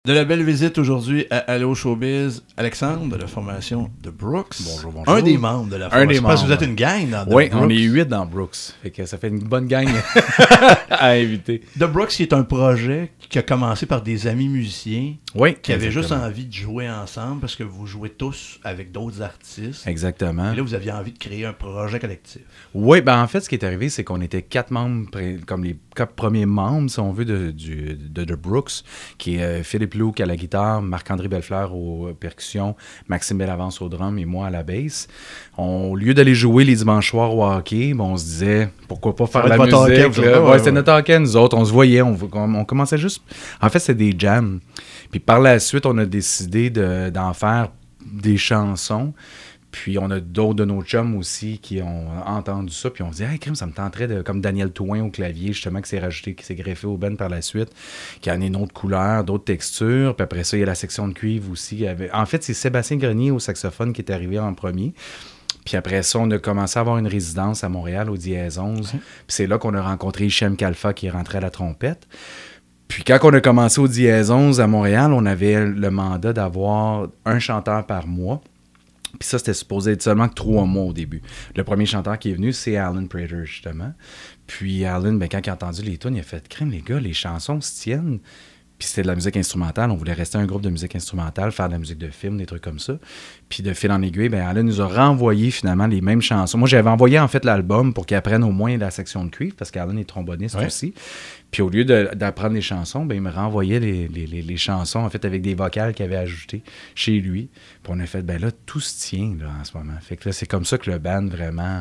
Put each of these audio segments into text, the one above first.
De la belle visite aujourd'hui à Allo Showbiz. Alexandre, de la formation de Brooks. Bonjour, bonjour. Un des membres de la formation. Parce que vous êtes une gang dans The Oui, Brooks. on est 8 dans Brooks. Fait que ça fait une bonne gang à inviter. The Brooks, qui est un projet qui a commencé par des amis musiciens qui avaient juste exactement. envie de jouer ensemble parce que vous jouez tous avec d'autres artistes. Exactement. Et là, vous aviez envie de créer un projet collectif. Oui, ben en fait, ce qui est arrivé, c'est qu'on était 4 membres, comme les 4 premiers membres, si on veut, de The Brooks, qui est Philippe Luc à la guitare, Marc-André Bellefleur aux percussions, Maxime Bellavance au drum et moi à la basse. Au lieu d'aller jouer les dimanches soirs au hockey, on se disait, pourquoi pas faire la musique? C'était notre hockey, nous autres. On se voyait, on commençait juste... En fait, c'était des jams. Puis par la suite, on a décidé d'en faire des chansons. Puis on a d'autres de nos chums aussi qui ont entendu ça. Puis on se dit, hey, crime, ça me tenterait comme Daniel Touin au clavier, justement, qui s'est rajouté, qui s'est greffé au band par la suite, qui a amené une autre couleur, d'autres textures. Puis après ça, il y a la section de cuivre aussi. En fait, c'est Sébastien Grenier au saxophone qui est arrivé en premier. Puis après ça, on a commencé à avoir une résidence à Montréal, au Dièse 11. Puis c'est là qu'on a rencontré Hichem Kalfa qui est rentré à la trompette. Puis quand on a commencé au Dièse 11 à Montréal, on avait le mandat d'avoir un chanteur par mois. Puis ça, c'était supposé être seulement que 3 mois au début. Le premier chanteur qui est venu, c'est Alan Prater, justement. Puis Alan, quand il a entendu les tunes, il a fait « Crème, les gars, les chansons se tiennent. » Puis c'était de la musique instrumentale. On voulait rester un groupe de musique instrumentale, faire de la musique de film, des trucs comme ça. Puis de fil en aiguille, Alan nous a renvoyé finalement les mêmes chansons. Moi, j'avais envoyé en fait l'album pour qu'il apprenne au moins la section de cuivre, parce qu'Alan est tromboniste aussi. Puis au lieu d'apprendre les chansons, il me renvoyait les chansons en fait avec des vocales qu'il avait ajoutées chez lui. Puis on a fait, là, tout se tient là, en ce moment. Fait que là, c'est comme ça que le band vraiment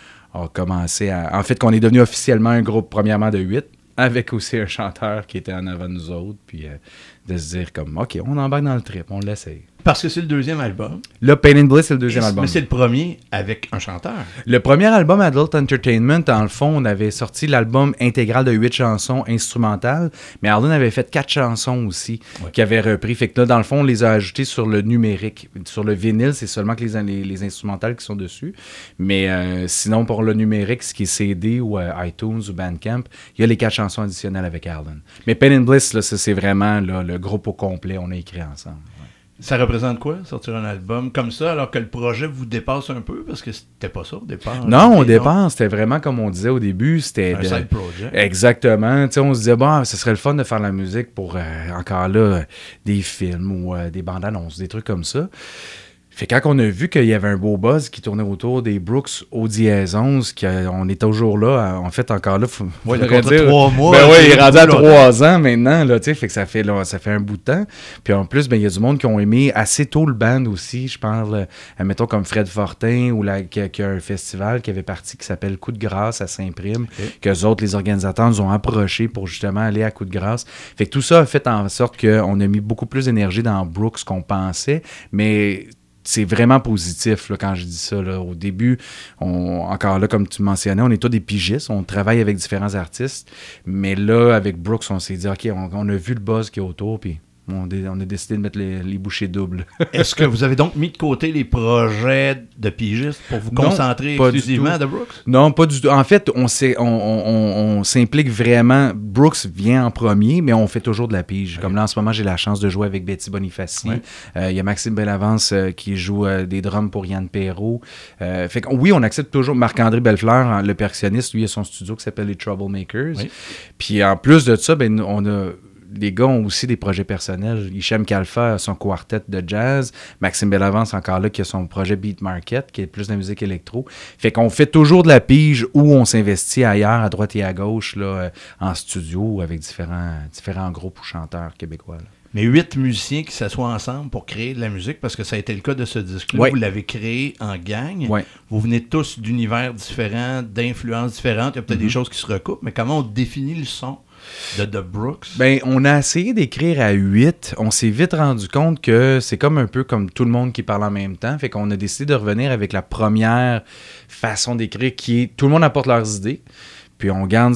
a commencé à... En fait, qu'on est devenu officiellement un groupe, premièrement, de 8, avec aussi un chanteur qui était en avant de nous autres, puis de se dire comme, OK, on embarque dans le trip, on l'essaye. Parce que c'est le deuxième album. Là, Pain and Bliss, c'est le deuxième album. Mais c'est le premier avec un chanteur. Le premier album, Adult Entertainment, dans le fond, on avait sorti l'album intégral de 8 chansons instrumentales, mais Alan avait fait 4 chansons aussi qu'il avait repris. Fait que là, dans le fond, on les a ajoutées sur le numérique. Sur le vinyle, c'est seulement que les instrumentales qui sont dessus. Mais sinon, pour le numérique, ce qui est CD ou iTunes ou Bandcamp, il y a les 4 chansons additionnelles avec Alan. Mais Pain and Bliss, là, c'est vraiment là, le groupe au complet. On a écrit ensemble. Ça représente quoi, sortir un album comme ça, alors que le projet vous dépasse un peu? Parce que c'était pas ça au départ. Non, au départ, c'était vraiment comme on disait au début. C'était un side project. Exactement. T'sais, on se disait, ce serait le fun de faire la musique pour, encore là, des films ou des bandes annonces, des trucs comme ça. Fait quand on a vu qu'il y avait un beau buzz qui tournait autour des Brooks au Dièse 11, qu'on est toujours là, en fait, encore là, il a dire 3 mois. Il est rendu à 3 ans maintenant, là, fait que ça fait un bout de temps. Puis en plus, il y a du monde qui ont aimé assez tôt le band aussi. Je parle, mettons, comme Fred Fortin, ou qui a un festival qui avait parti qui s'appelle Coup de grâce à Saint-Prime, qu'eux autres, les organisateurs, nous ont approchés pour justement aller à Coup de grâce. Fait que tout ça a fait en sorte qu'on a mis beaucoup plus d'énergie dans Brooks qu'on pensait, mais... C'est vraiment positif là, quand je dis ça. Là. Au début, encore là, comme tu mentionnais, on est tous des pigistes, on travaille avec différents artistes, mais là, avec Brooks, on s'est dit, OK, on a vu le buzz qui est autour, puis on a décidé de mettre les bouchées doubles. Est-ce que vous avez donc mis de côté les projets de pigistes pour vous concentrer exclusivement à The Brooks? Non, pas du tout. En fait, on s'implique vraiment. Brooks vient en premier, mais on fait toujours de la pige. Okay. Comme là, en ce moment, j'ai la chance de jouer avec Betty Bonifaci. Il y a Maxime Bellavance qui joue des drums pour Yann Perrault. Fait que, oui, on accepte toujours. Marc-André Bellefleur, le percussionniste, lui, il a son studio qui s'appelle les Troublemakers. Oui. Puis en plus de ça, on a... Les gars ont aussi des projets personnels. Hichem Kalfa a son quartet de jazz. Maxime Bellavance, encore là, qui a son projet Beat Market, qui est plus de la musique électro. Fait qu'on fait toujours de la pige où on s'investit ailleurs, à droite et à gauche, là, en studio, avec différents groupes ou chanteurs québécois. Là. Mais 8 musiciens qui s'assoient ensemble pour créer de la musique, parce que ça a été le cas de ce disque-là. Vous l'avez créé en gang. Vous venez tous d'univers différents, d'influences différentes. Il y a peut-être des choses qui se recoupent, mais comment on définit le son de The Brooks? On a essayé d'écrire à 8. On s'est vite rendu compte que c'est comme un peu comme tout le monde qui parle en même temps. Fait qu'on a décidé de revenir avec la première façon d'écrire qui est... Tout le monde apporte leurs idées. Puis on garde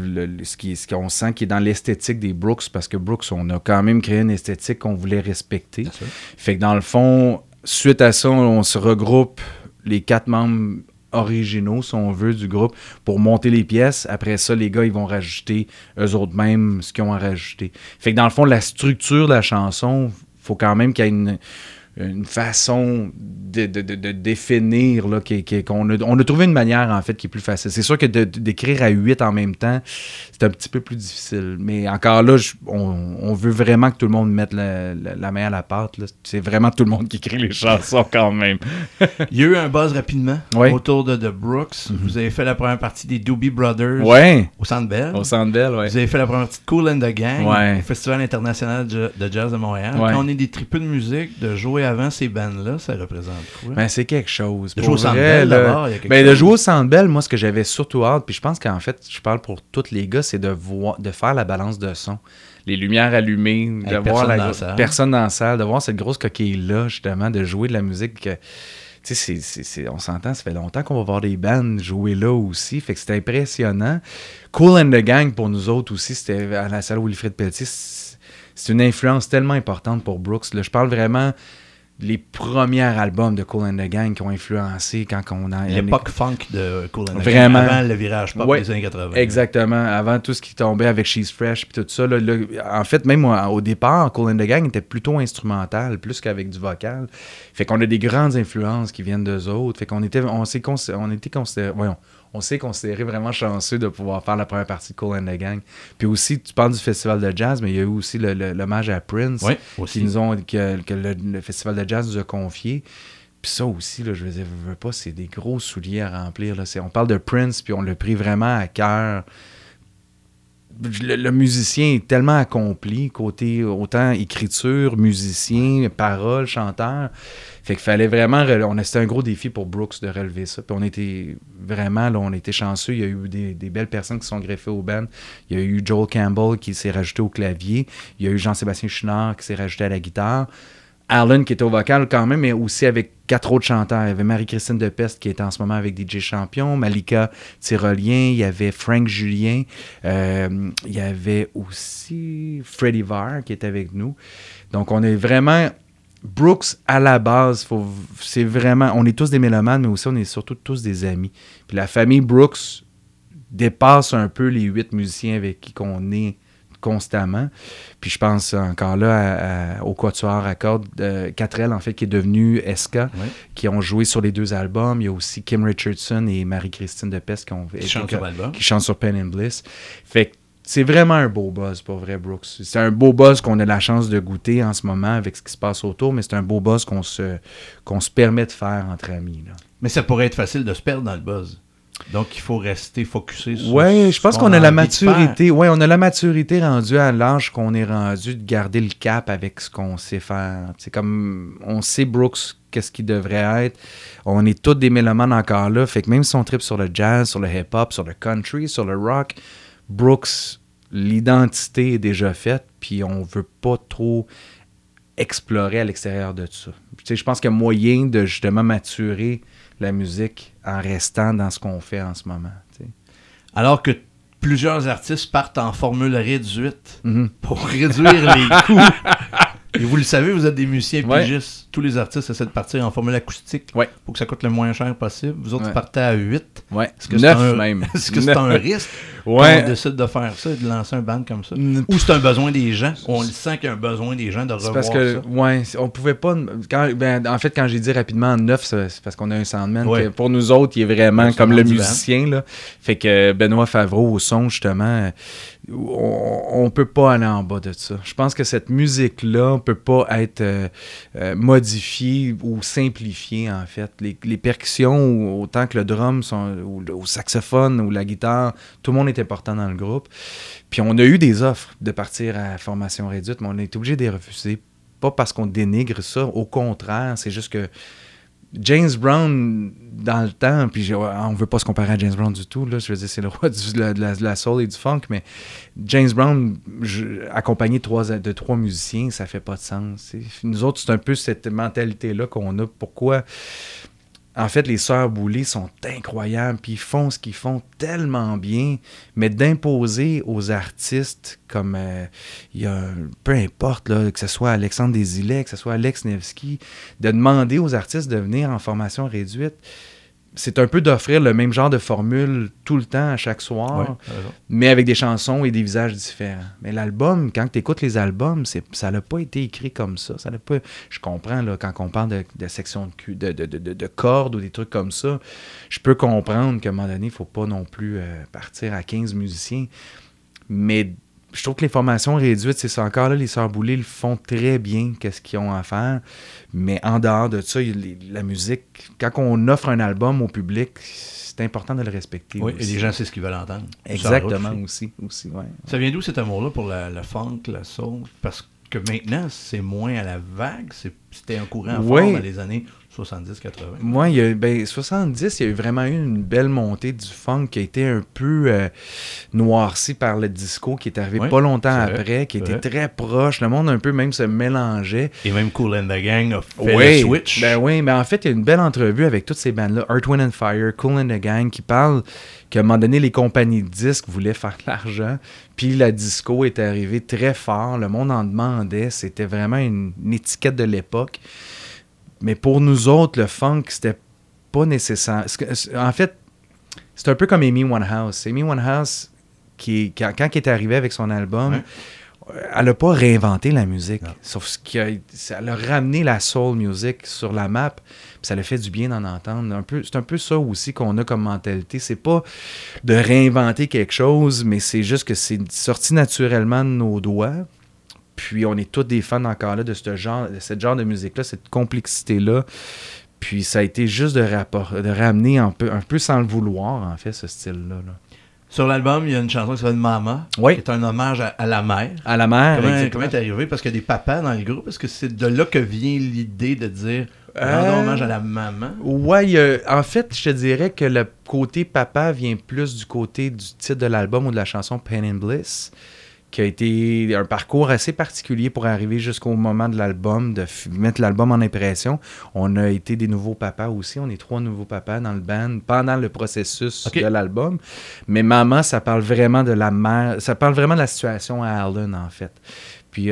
ce qu'on sent qui est dans l'esthétique des Brooks, parce que Brooks, on a quand même créé une esthétique qu'on voulait respecter. Fait que dans le fond, suite à ça, on se regroupe les 4 membres originaux, si on veut, du groupe pour monter les pièces. Après ça, les gars, ils vont rajouter eux autres mêmes ce qu'ils ont à rajouter. Fait que dans le fond, la structure de la chanson, faut quand même qu'il y ait une façon de définir là, on a trouvé une manière en fait qui est plus facile. C'est sûr que d'écrire à 8 en même temps, c'est un petit peu plus difficile. Mais encore là, on veut vraiment que tout le monde mette la main à la pâte. Là. C'est vraiment tout le monde qui écrit les chansons quand même. Il y a eu un buzz rapidement autour de The Brooks. Mm-hmm. Vous avez fait la première partie des Doobie Brothers au Centre Bell. Au Centre Bell, oui. Vous avez fait la première partie de Kool and the Gang au Festival international de jazz de Montréal. Quand on est des tripeux de musique, de jouer avant ces bands-là, ça représente quoi? Ben, c'est quelque chose. De jouer au Centre Bell, d'abord, il y a quelque chose. De jouer au Centre Bell, moi, ce que j'avais surtout hâte, puis je pense qu'en fait, je parle pour tous les gars, c'est de faire la balance de son. Les lumières allumées, de voir personne dans la salle, de voir cette grosse coquille-là, justement, de jouer de la musique. Tu sais, on s'entend, ça fait longtemps qu'on va voir des bands jouer là aussi, fait que c'était impressionnant. Kool and the Gang, pour nous autres aussi, c'était à la salle Wilfrid Pelletier. C'est une influence tellement importante pour Brooks. Là, je parle vraiment les premiers albums de Kool and the Gang qui ont influencé quand on a... L'époque funk de Kool and the Gang, avant le virage pop des années 80. Exactement, avant tout ce qui tombait avec She's Fresh puis tout ça. Là, en fait, même au départ, Kool and the Gang était plutôt instrumental, plus qu'avec du vocal. Fait qu'on a des grandes influences qui viennent d'eux autres. Fait qu'on on s'est considéré vraiment chanceux de pouvoir faire la première partie de Kool and the Gang. Puis aussi, tu parles du festival de jazz, mais il y a eu aussi l'hommage à Prince que le festival de jazz nous a confié. Puis ça aussi, là, je veux pas, c'est des gros souliers à remplir. Là. On parle de Prince, puis on l'a pris vraiment à cœur. Le musicien est tellement accompli, côté autant écriture, musicien, paroles, chanteur. Fait qu'il fallait vraiment... C'était un gros défi pour Brooks de relever ça. Puis on était vraiment... Là, on était chanceux. Il y a eu des belles personnes qui sont greffées au band. Il y a eu Joel Campbell qui s'est rajouté au clavier. Il y a eu Jean-Sébastien Chouinard qui s'est rajouté à la guitare. Alan qui était au vocal quand même, mais aussi avec 4 autres chanteurs. Il y avait Marie-Christine Depeste qui est en ce moment avec DJ Champion, Malika Tyrolien, il y avait Frank Julien, il y avait aussi Freddie Varr qui est avec nous. Donc on est vraiment... Brooks, à la base, c'est vraiment... On est tous des mélomanes, mais aussi on est surtout tous des amis. Puis la famille Brooks dépasse un peu les 8 musiciens avec qui on est constamment. Puis je pense encore là au Quatuor à cordes, 4L en fait, qui est devenu SK, qui ont joué sur les 2 albums. Il y a aussi Kim Richardson et Marie-Christine Depeste qui chantent sur Pain and Bliss. Fait que c'est vraiment un beau buzz pour vrai, Brooks. C'est un beau buzz qu'on a la chance de goûter en ce moment avec ce qui se passe autour, mais c'est un beau buzz qu'on se permet de faire entre amis. Là. Mais ça pourrait être facile de se perdre dans le buzz. Donc, il faut rester focusé sur... Oui, je pense qu'on a la maturité. Oui, on a la maturité rendue à l'âge qu'on est rendu de garder le cap avec ce qu'on sait faire. C'est comme, on sait Brooks, qu'est-ce qu'il devrait être. On est tous des mélomanes encore là. Fait que même si on tripe sur le jazz, sur le hip-hop, sur le country, sur le rock, Brooks, l'identité est déjà faite, puis on veut pas trop explorer à l'extérieur de ça. Tu sais, je pense qu'il y a moyen de justement maturer la musique en restant dans ce qu'on fait en ce moment. T'sais. Alors que plusieurs artistes partent en formule réduite pour réduire les coûts. Et vous le savez, vous êtes des musiciens pigistes. Tous les artistes essaient de partir en formule acoustique pour que ça coûte le moins cher possible. Vous autres, partez à 8. Est-ce que 9 même. Est-ce que c'est un risque quand on décide de faire ça et de lancer un band comme ça? Ou c'est un besoin des gens? On le sent qu'il y a un besoin des gens de revoir parce que, ça. On pouvait pas... en fait, quand j'ai dit rapidement 9, c'est parce qu'on a un soundman que pour nous autres, il est vraiment comme le musicien. Là. Fait que Benoît Favreau au son, justement... On peut pas aller en bas de ça. Je pense que cette musique-là peut pas être modifiée ou simplifiée, en fait. Les percussions, autant que le drum, ou le saxophone ou la guitare, tout le monde est important dans le groupe. Puis on a eu des offres de partir à formation réduite, mais on a été obligé de les refuser. Pas parce qu'on dénigre ça, au contraire, c'est juste que James Brown, dans le temps, puis on veut pas se comparer à James Brown du tout, là, je veux dire, c'est le roi de la soul et du funk, mais James Brown, accompagné de 3 musiciens, ça fait pas de sens. Nous autres, c'est un peu cette mentalité-là qu'on a. Pourquoi... En fait, les Sœurs Boulay sont incroyables, puis ils font ce qu'ils font tellement bien, mais d'imposer aux artistes comme peu importe, là, que ce soit Alexandre Desilets, que ce soit Alex Nevsky, de demander aux artistes de venir en formation réduite, c'est un peu d'offrir le même genre de formule tout le temps, à chaque soir, mais avec des chansons et des visages différents. Mais l'album, quand tu écoutes les albums, ça n'a pas été écrit comme ça. Je comprends, là, quand on parle de sections de cordes ou des trucs comme ça, je peux comprendre qu'à un moment donné, il ne faut pas non plus partir à 15 musiciens. Mais je trouve que les formations réduites, c'est ça. Encore là, les Sœurs Boulay le font très bien, qu'est-ce qu'ils ont à faire. Mais en dehors de ça, la musique, quand on offre un album au public, c'est important de le respecter. Oui, aussi. Et les gens, c'est ce qu'ils veulent entendre. Exactement, aussi ouais. Ça vient d'où cet amour-là pour la funk, la soul? Parce que maintenant, c'est moins à la vague. C'était un courant fort dans les années 70-80. Oui, 70, il y a eu vraiment une belle montée du funk qui a été un peu noirci par le disco qui est arrivé pas longtemps après, qui était très proche. Le monde un peu même se mélangeait. Et même Kool and the Gang a fait le switch. Mais en fait, il y a une belle entrevue avec toutes ces bandes-là, Earth, Wind and Fire, Kool and the Gang, qui parlent qu'à un moment donné, les compagnies de disques voulaient faire de l'argent, puis la disco est arrivée très fort, le monde en demandait, c'était vraiment une étiquette de l'époque. Mais pour nous autres, le funk, c'était pas nécessaire. En fait, c'est un peu comme Amy Winehouse. Amy Winehouse, quand elle est arrivée avec son album, elle n'a pas réinventé la musique. Non. Sauf qu'elle a ramené la soul music sur la map, puis ça lui fait du bien d'en entendre. C'est un peu ça aussi qu'on a comme mentalité. C'est pas de réinventer quelque chose, mais c'est juste que c'est sorti naturellement de nos doigts. Puis on est tous des fans encore là de ce genre de musique-là, cette complexité-là. Puis ça a été juste de ramener un peu sans le vouloir, en fait, ce style-là. Là. Sur l'album, il y a une chanson qui s'appelle Mama, qui est un hommage à la mère. À la mère, Comment t'es arrivé? Parce qu'il y a des papas dans le groupe. Est-ce que c'est de là que vient l'idée de dire rendons hommage à la maman? Oui, en fait, je te dirais que le côté papa vient plus du côté du titre de l'album ou de la chanson Pain and Bliss, qui a été un parcours assez particulier pour arriver jusqu'au moment de l'album, de mettre l'album en impression. On a été des nouveaux papas aussi. On est 3 nouveaux papas dans le band pendant le processus de l'album. Mais Maman, ça parle vraiment de la mère. Ça parle vraiment de la situation à Allen, en fait. Puis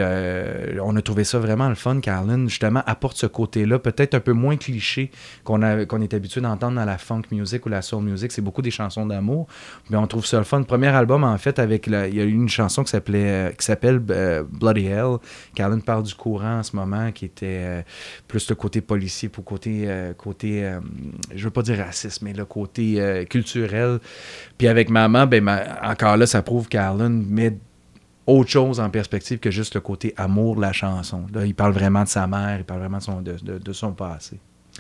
on a trouvé ça vraiment le fun qu'Allen, justement, apporte ce côté-là, peut-être un peu moins cliché qu'on est habitué d'entendre dans la funk music ou la soul music. C'est beaucoup des chansons d'amour, mais on trouve ça le fun. Le premier album, en fait, il y a eu une chanson qui s'appelle Bloody Hell, qu'Allen parle du courant en ce moment, qui était plus le côté policier pour côté je veux pas dire raciste, mais le côté culturel. Puis avec Maman, encore là, ça prouve qu'Allen met autre chose en perspective que juste le côté amour de la chanson. Là, il parle vraiment de sa mère, il parle vraiment de son passé.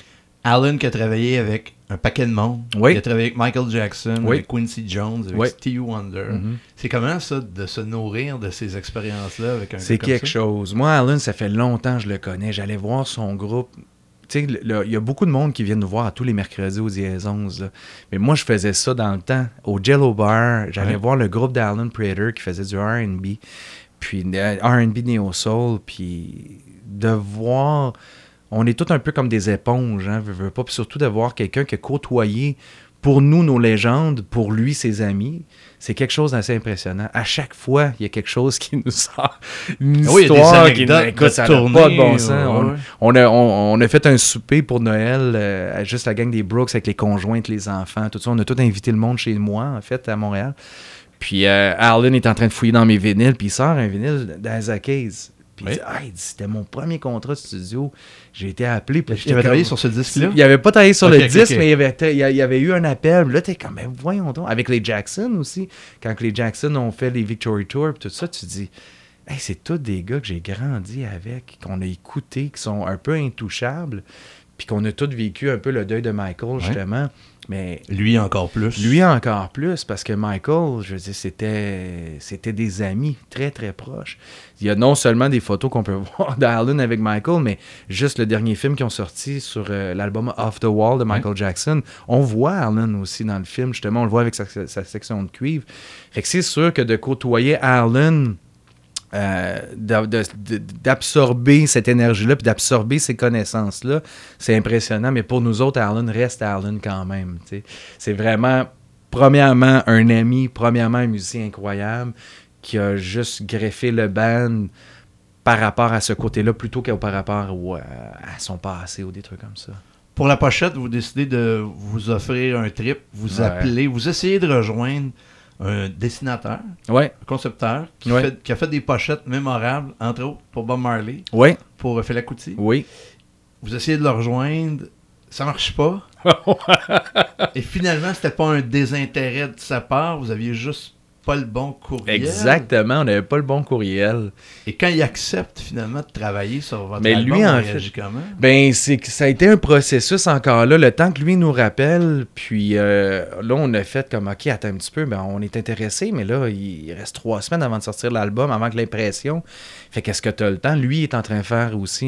Allen qui a travaillé avec un paquet de monde. Oui. Il a travaillé avec Michael Jackson, avec Quincy Jones, avec Stevie Wonder. Mm-hmm. C'est comment ça, de se nourrir de ces expériences-là avec un gars comme ça? C'est quelque chose. Moi, Allen, ça fait longtemps que je le connais. J'allais voir son groupe. Tu sais, il y a beaucoup de monde qui viennent nous voir à tous les mercredis au Dièse 11. Là. Mais moi, je faisais ça dans le temps. Au Jello Bar, j'allais voir le groupe d'Alan Prater qui faisait du R&B, puis R&B Neo-Soul, puis de voir... On est tous un peu comme des éponges, hein, veux pas. Puis surtout de voir quelqu'un qui a côtoyé, pour nous, nos légendes, pour lui, ses amis, c'est quelque chose d'assez impressionnant. À chaque fois, il y a quelque chose qui nous sort. Une histoire qui nous... Écoute, ça n'a pas de bon sens. On a fait un souper pour Noël, juste la gang des Brooks avec les conjointes, les enfants, tout ça. On a tout invité le monde chez moi, en fait, à Montréal. Puis Arlen est en train de fouiller dans mes vinyles, puis il sort un vinyle d'Isaac Hayes. Puis il dit, c'était mon premier contrat de studio. J'ai été appelé. Il avait travaillé sur ce disque-là? Il n'avait pas travaillé sur le disque, mais il y avait eu un appel. Là, t'es comme, mais voyons donc. Avec les Jackson aussi. Quand les Jackson ont fait les Victory Tour et tout ça, tu te dis, hey, c'est tous des gars que j'ai grandi avec, qu'on a écoutés, qui sont un peu intouchables, puis qu'on a tous vécu un peu le deuil de Michael, justement. Mais lui encore plus. Lui encore plus, parce que Michael, je veux dire, c'était des amis très, très proches. Il y a non seulement des photos qu'on peut voir d'Allen avec Michael, mais juste le dernier film qu'ils ont sorti sur l'album Off the Wall de Michael Jackson. On voit Allen aussi dans le film, justement, on le voit avec sa section de cuivre. Fait que c'est sûr que de côtoyer Allen... d'absorber cette énergie-là puis d'absorber ces connaissances-là, c'est impressionnant, mais pour nous autres, Allen reste Allen quand même. T'sais. C'est vraiment, premièrement, un ami, premièrement, un musicien incroyable qui a juste greffé le band par rapport à ce côté-là plutôt que par rapport à son passé ou des trucs comme ça. Pour la pochette, vous décidez de vous offrir un trip, vous appelez, vous essayez de rejoindre un dessinateur, un concepteur, qui a fait des pochettes mémorables, entre autres, pour Bob Marley, pour Fela Kuti. Oui. Vous essayez de le rejoindre, ça marche pas. Et finalement, c'était pas un désintérêt de sa part, vous aviez juste pas le bon courriel. Exactement, on n'avait pas le bon courriel. Et quand il accepte finalement de travailler sur votre album, lui, en réagit comment? Ben, ça a été un processus encore là, le temps que lui nous rappelle, puis là, on a fait comme, OK, attends un petit peu, ben, on est intéressé, mais là, il reste 3 semaines avant de sortir l'album, avant que l'impression. Fait qu'est-ce que tu as le temps? Lui, il est en train de faire aussi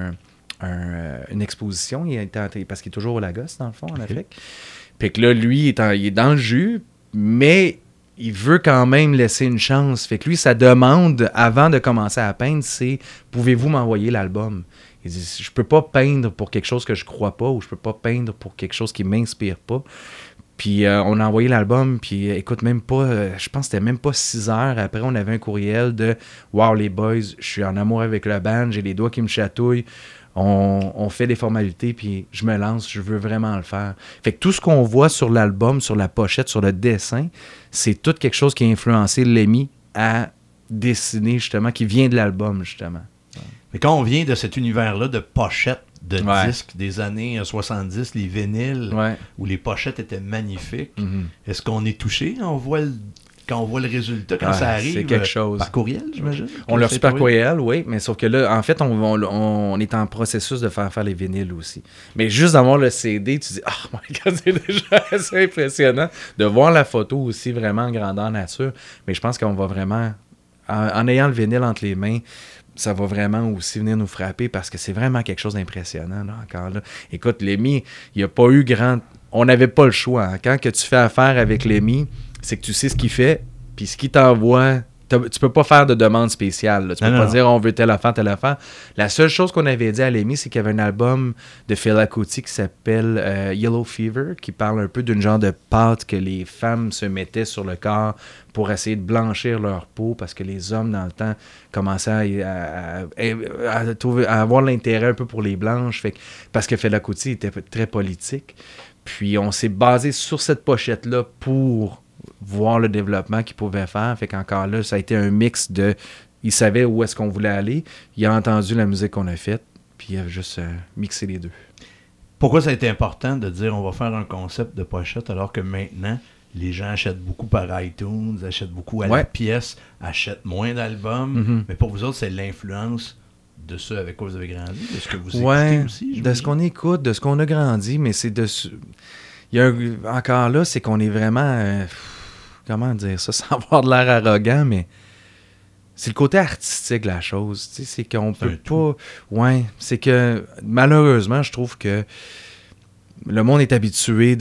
une exposition, parce qu'il est toujours au Lagos, dans le fond, en Afrique. Puis que là, lui, il est dans le jus, mais il veut quand même laisser une chance. Fait que lui, sa demande, avant de commencer à peindre, c'est « Pouvez-vous m'envoyer l'album? » Il dit « Je peux pas peindre pour quelque chose que je crois pas ou je peux pas peindre pour quelque chose qui m'inspire pas. » Puis on a envoyé l'album, puis écoute, même pas, je pense que c'était même pas 6 heures après, on avait un courriel de « Wow, les boys, je suis en amour avec le band, j'ai les doigts qui me chatouillent. » On fait des formalités, puis je me lance, je veux vraiment le faire. Fait que tout ce qu'on voit sur l'album, sur la pochette, sur le dessin, c'est tout quelque chose qui a influencé Lemmy à dessiner, justement, qui vient de l'album, justement. Mais quand on vient de cet univers-là de pochettes, de disques des années 70, les vinyles, où les pochettes étaient magnifiques, est-ce qu'on est touché? Quand on voit le résultat, quand ça arrive, c'est quelque chose. Par courriel, j'imagine? On l'a reçu par courriel, oui, mais sauf que là, en fait, on est en processus de faire les vinyles aussi. Mais juste d'avoir le CD, tu dis « Oh my God, c'est déjà assez impressionnant » de voir la photo aussi vraiment en grandeur nature. Mais je pense qu'on va vraiment, en ayant le vinyle entre les mains, ça va vraiment aussi venir nous frapper parce que c'est vraiment quelque chose d'impressionnant, là, encore là. Écoute, Lemmy, il n'y a pas eu grand... On n'avait pas le choix. Hein. Quand que tu fais affaire avec Lemmy, c'est que tu sais ce qu'il fait, puis ce qu'il t'envoie, tu peux pas faire de demande spéciale. Là. Tu peux pas dire on veut telle affaire, telle affaire. La seule chose qu'on avait dit à Lemmy, c'est qu'il y avait un album de Fela Kuti qui s'appelle Yellow Fever, qui parle un peu d'une genre de pâte que les femmes se mettaient sur le corps pour essayer de blanchir leur peau, parce que les hommes, dans le temps, commençaient à avoir l'intérêt un peu pour les blanches, parce que Fela Kuti était très politique. Puis on s'est basé sur cette pochette-là pour voir le développement qu'il pouvait faire. Fait qu'encore là, ça a été un mix de... Il savait où est-ce qu'on voulait aller. Il a entendu la musique qu'on a faite. Puis il a juste mixé les deux. Pourquoi ça a été important de dire on va faire un concept de pochette alors que maintenant, les gens achètent beaucoup par iTunes, achètent beaucoup à la pièce, achètent moins d'albums. Mais pour vous autres, c'est l'influence de ce avec quoi vous avez grandi, de ce que vous écoutez aussi. De ce qu'on écoute, de ce qu'on a grandi, mais c'est de... Il y a encore là, c'est qu'on est vraiment... comment dire ça sans avoir de l'air arrogant, mais c'est le côté artistique de la chose. Tu sais, c'est qu'on peut pas... Ouais, c'est que malheureusement, je trouve que le monde est habitué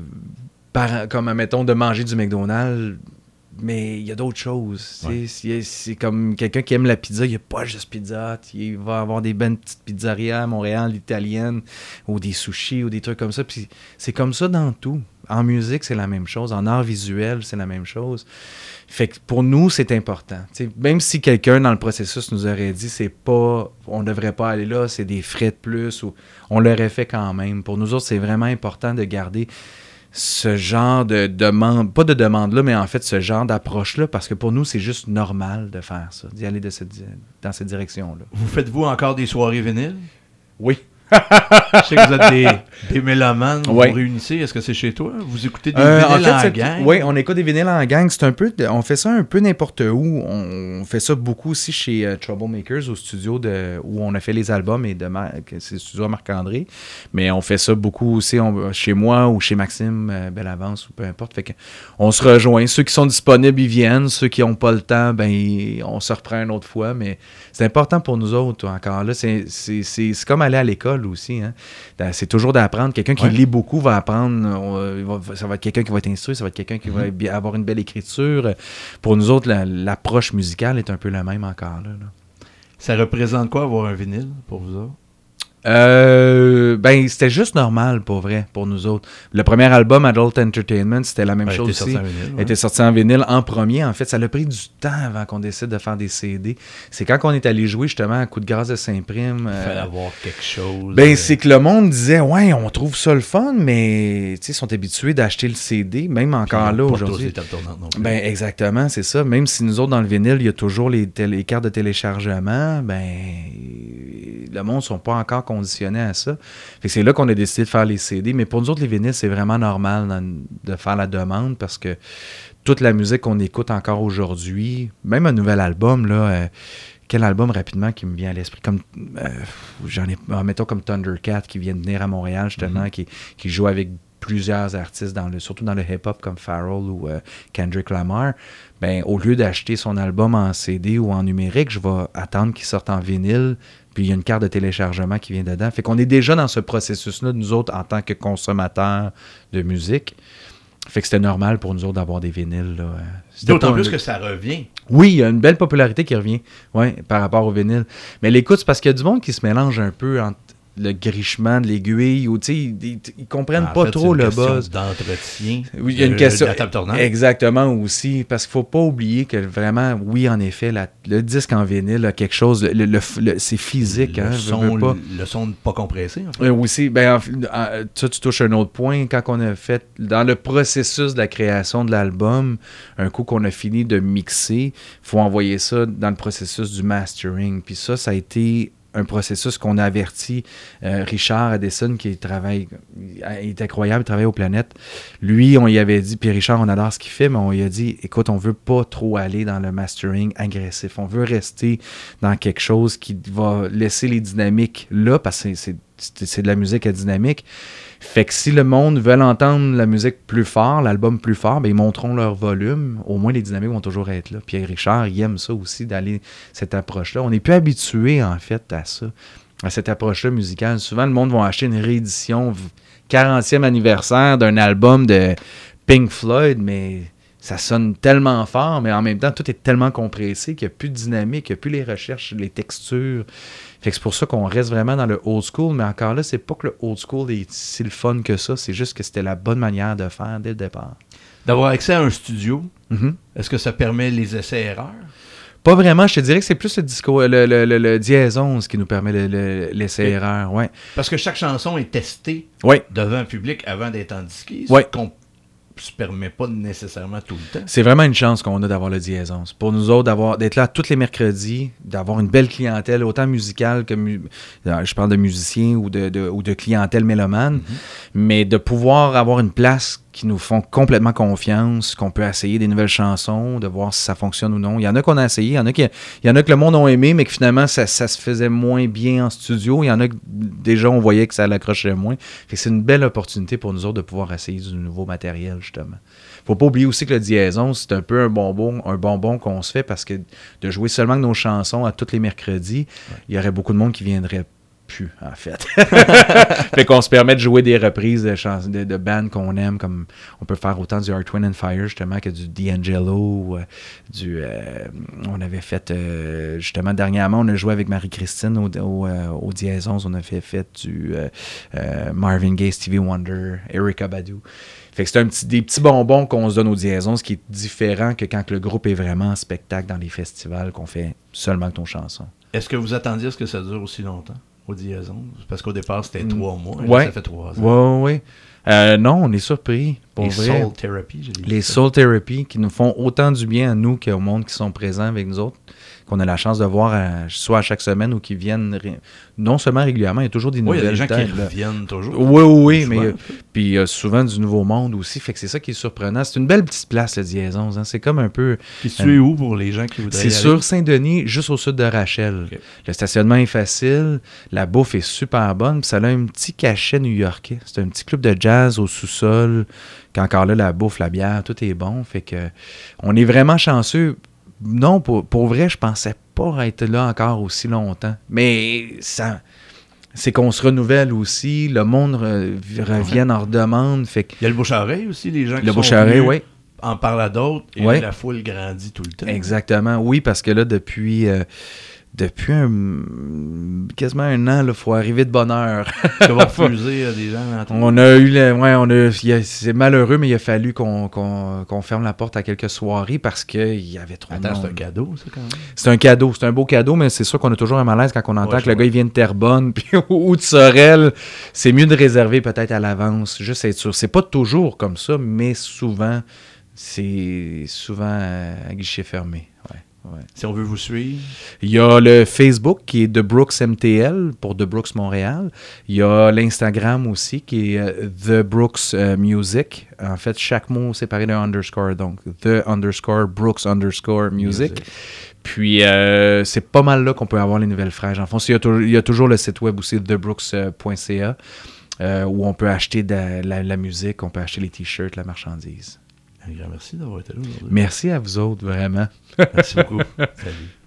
comme, admettons, de manger du McDonald's, mais il y a d'autres choses. Ouais. C'est comme quelqu'un qui aime la pizza, il n'y a pas juste Pizza Hut. Il va avoir des bonnes petites pizzerias à Montréal, italiennes, ou des sushis, ou des trucs comme ça. Puis c'est comme ça dans tout. En musique, c'est la même chose. En art visuel, c'est la même chose. Fait que pour nous, c'est important. T'sais, même si quelqu'un dans le processus nous aurait dit on ne devrait pas aller là, c'est des frais de plus, ou on l'aurait fait quand même. Pour nous autres, c'est vraiment important de garder ce genre de demande, pas de demande-là, mais en fait ce genre d'approche-là, parce que pour nous, c'est juste normal de faire ça, d'y aller dans cette direction-là. Vous faites-vous encore des soirées vinyles? Oui. Je sais que vous êtes des mélomanes, vous vous réunissez. Est-ce que c'est chez toi? Vous écoutez des vinyles en gang? Oui, on écoute des vinyles en gang. C'est un peu, on fait ça un peu n'importe où. On fait ça beaucoup aussi chez Troublemakers, au studio où on a fait les albums, c'est le studio à Marc-André. Mais on fait ça beaucoup aussi chez moi ou chez Maxime Bellavance ou peu importe. Fait que on se rejoint. Ceux qui sont disponibles, ils viennent. Ceux qui n'ont pas le temps, on se reprend une autre fois. Mais c'est important pour nous autres, encore là. C'est comme aller à l'école aussi, hein. C'est toujours d'apprendre. Quelqu'un qui lit beaucoup va apprendre. Ça va être quelqu'un qui va être instruit, ça va être quelqu'un qui va avoir une belle écriture. Pour nous autres, l'approche musicale est un peu la même encore là. Ça représente quoi avoir un vinyle pour vous autres? C'était juste normal, pour vrai, pour nous autres. Le premier album, Adult Entertainment, c'était la même chose aussi. Il était sorti en vinyle en premier. En fait, ça a pris du temps avant qu'on décide de faire des CD. C'est quand on est allé jouer, justement, à Coup de grâce de Saint-Prime. Il fallait avoir quelque chose. C'est que le monde disait, ouais, on trouve ça le fun, mais ils sont habitués d'acheter le CD, même encore là, aujourd'hui. Exactement, c'est ça. Même si nous autres, dans le vinyle, il y a toujours les cartes de téléchargement, le monde ne sont pas encore conditionnés à ça. Fait que c'est là qu'on a décidé de faire les CD. Mais pour nous autres, les vinyles, c'est vraiment normal de faire la demande parce que toute la musique qu'on écoute encore aujourd'hui, même un nouvel album, là, quel album rapidement qui me vient à l'esprit? Comme mettons comme Thundercat qui vient de venir à Montréal, justement, qui joue avec plusieurs artistes, surtout dans le hip-hop comme Pharrell ou Kendrick Lamar. Au lieu d'acheter son album en CD ou en numérique, je vais attendre qu'il sorte en vinyle. Puis il y a une carte de téléchargement qui vient dedans. Fait qu'on est déjà dans ce processus-là, nous autres, en tant que consommateurs de musique. Fait que c'était normal pour nous autres d'avoir des vinyles. Là. D'autant plus que ça revient. Oui, il y a une belle popularité qui revient par rapport au vinyle. Mais l'écoute, c'est parce qu'il y a du monde qui se mélange un peu entre le grichement de l'aiguille, ou ils comprennent pas trop le buzz. D'entretien. Oui, il y a une question. De la table tournante. Exactement aussi, parce qu'il faut pas oublier que vraiment, oui, en effet, le disque en vinyle a quelque chose, c'est physique. Le son pas compressé. En fait. Aussi, ça, tu touches un autre point. Quand on a fait, dans le processus de la création de l'album, un coup qu'on a fini de mixer, il faut envoyer ça dans le processus du mastering. Puis ça a été un processus qu'on a averti Richard Addison, qui travaille, il est incroyable, il travaille aux Planètes. Lui, on y avait dit, puis Richard, on adore ce qu'il fait, mais on lui a dit, écoute, on veut pas trop aller dans le mastering agressif. On veut rester dans quelque chose qui va laisser les dynamiques là, parce que c'est de la musique à dynamique. Fait que si le monde veut entendre la musique plus fort, l'album plus fort, ils monteront leur volume. Au moins, les dynamiques vont toujours être là. Puis Richard, il aime ça aussi, d'aller cette approche-là. On n'est plus habitué, en fait, à ça, à cette approche-là musicale. Souvent, le monde va acheter une réédition 40e anniversaire d'un album de Pink Floyd, mais ça sonne tellement fort, mais en même temps, tout est tellement compressé qu'il n'y a plus de dynamique, il n'y a plus les recherches, les textures. Fait que c'est pour ça qu'on reste vraiment dans le old school, mais encore là, c'est pas que le old school est si le fun que ça, c'est juste que c'était la bonne manière de faire dès le départ. D'avoir accès à un studio, est-ce que ça permet les essais-erreurs? Pas vraiment, je te dirais que c'est plus le dièse 11 qui nous permet l'essai-erreur, ouais. Parce que chaque chanson est testée devant un public avant d'être en disque. Qu'on se permet pas nécessairement tout le temps. C'est vraiment une chance qu'on a d'avoir le dièse 11. Pour nous autres, d'être là tous les mercredis, d'avoir une belle clientèle, autant musicale que je parle de musiciens ou de clientèle mélomane, mais de pouvoir avoir une place qui nous font complètement confiance, qu'on peut essayer des nouvelles chansons, de voir si ça fonctionne ou non. Il y en a qu'on a essayé, il y en a que le monde a aimé, mais que finalement, ça se faisait moins bien en studio. Il y en a que déjà, on voyait que ça l'accrochait moins. Fait que c'est une belle opportunité pour nous autres de pouvoir essayer du nouveau matériel, justement. Faut pas oublier aussi que le dièse 11, c'est un peu un bonbon qu'on se fait, parce que de jouer seulement nos chansons à tous les mercredis, il y aurait beaucoup de monde qui viendrait en fait. Fait qu'on se permet de jouer des reprises de bands qu'on aime, comme on peut faire autant du Earth, Wind & Fire, justement, que du D'Angelo, on avait fait, justement, dernièrement, on a joué avec Marie-Christine au dièse 11, on a fait du Marvin Gaye, Stevie Wonder, Erykah Badu. Fait que c'est des petits bonbons qu'on se donne au dièse 11, qui est différent que quand le groupe est vraiment en spectacle dans les festivals, qu'on fait seulement avec nos chansons. Est-ce que vous attendiez à ce que ça dure aussi longtemps? Au dièse 11? Parce qu'au départ, c'était 3 mois. Ouais. Ça fait 3 ans. Oui. Non, on est surpris. Pour vrai. Soul Therapy, les Soul Therapy qui nous font autant du bien à nous qu'au monde qui sont présents avec nous autres, qu'on a la chance de voir soit à chaque semaine ou qui viennent non seulement régulièrement, il y a toujours des nouvelles. Il y a des gens qui reviennent toujours. Oui, mais puis il y a souvent du nouveau monde aussi, fait que c'est ça qui est surprenant. C'est une belle petite place, le dièse 11, hein. C'est comme un peu... Puis tu es où pour les gens qui voudraient y aller? C'est sur Saint-Denis, juste au sud de Rachel. Okay. Le stationnement est facile, la bouffe est super bonne, puis ça a un petit cachet new-yorkais. C'est un petit club de jazz au sous-sol, qu'encore là, la bouffe, la bière, tout est bon, fait que on est vraiment chanceux. Non, pour vrai, je pensais pas être là encore aussi longtemps. Mais ça, c'est qu'on se renouvelle aussi. Le monde revient en redemande. Fait que... Il y a le bouche-à-oreille aussi, les gens qui le sont bouche-à-oreille, oui. En parlent à d'autres et la foule grandit tout le temps. Exactement, oui, parce que là, depuis Depuis quasiment un an, il faut arriver de bonne heure. Tu vas refuser des gens à On a eu c'est malheureux, mais il a fallu qu'on ferme la porte à quelques soirées parce qu'il y avait trop de monde. C'est un cadeau, ça, quand même. C'est un cadeau, c'est un beau cadeau, mais c'est sûr qu'on a toujours un malaise quand on entend que le gars il vient de Terrebonne puis, ou de Sorel. C'est mieux de réserver peut-être à l'avance, juste être sûr. C'est pas toujours comme ça, mais souvent, c'est souvent à guichet fermé. Ouais. Si on veut vous suivre. Il y a le Facebook qui est The Brooks MTL pour The Brooks Montréal. Il y a l'Instagram aussi qui est The Brooks Music. En fait, chaque mot séparé d'un underscore. Donc, The_Brooks_Music. Puis, c'est pas mal là qu'on peut avoir les nouvelles fraîches. En fond, il y a toujours le site web aussi, thebrooks.ca, où on peut acheter de la musique, on peut acheter les t-shirts, la marchandise. Un grand merci d'avoir été là aujourd'hui. Merci à vous autres, vraiment. Merci beaucoup. Salut.